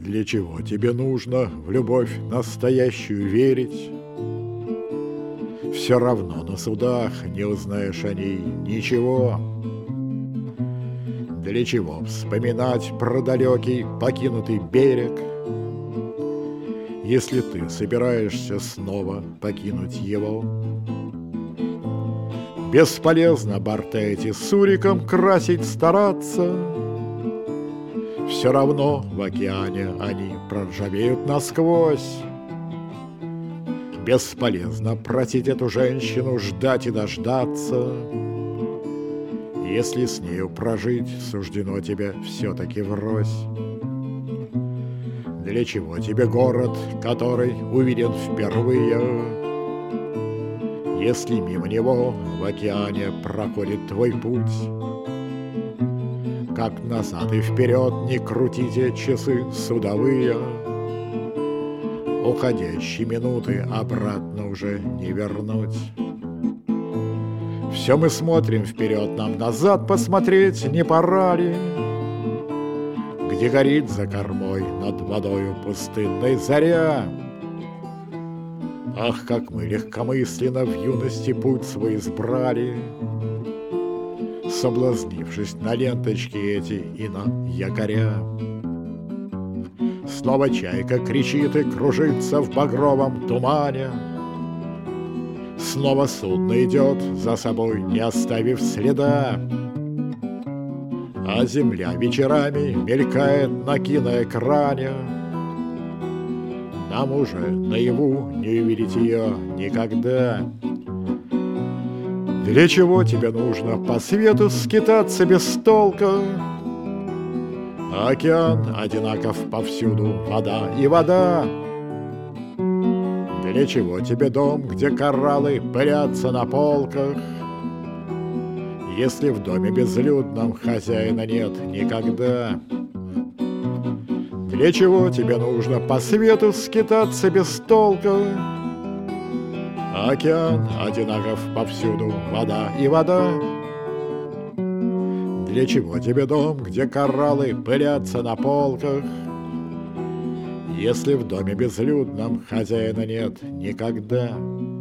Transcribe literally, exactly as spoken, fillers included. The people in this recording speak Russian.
Для чего тебе нужно в любовь настоящую верить? Все равно на судах не узнаешь о ней ничего. Для чего вспоминать про далекий покинутый берег, если ты собираешься снова покинуть его? Бесполезно борта эти суриком красить стараться, все равно в океане они проржавеют насквозь. Бесполезно просить эту женщину ждать и дождаться, если с нею прожить суждено тебе все-таки врозь. Для чего тебе город, который увиден впервые, если мимо него в океане проходит твой путь? Как назад и вперед не крутите часы судовые, уходящие минуты обратно уже не вернуть. Все мы смотрим вперед, нам назад посмотреть не пора ли? Где горит за кормой над водою пустынной заря? Ах, как мы легкомысленно в юности путь свой избрали, соблазнившись на ленточки эти и на якоря. Снова чайка кричит и кружится в багровом тумане, снова судно идет за собой, не оставив следа, а земля вечерами мелькает на киноэкране. Нам уже наяву не увидеть ее никогда. Для чего тебе нужно по свету скитаться без толка? Океан одинаков повсюду, вода и вода. Для чего тебе дом, где кораллы пырятся на полках, если в доме безлюдном хозяина нет никогда? Для чего тебе нужно по свету скитаться без толка? Океан одинаков повсюду, вода и вода. Для чего тебе дом, где кораллы пылятся на полках, если в доме безлюдном хозяина нет никогда?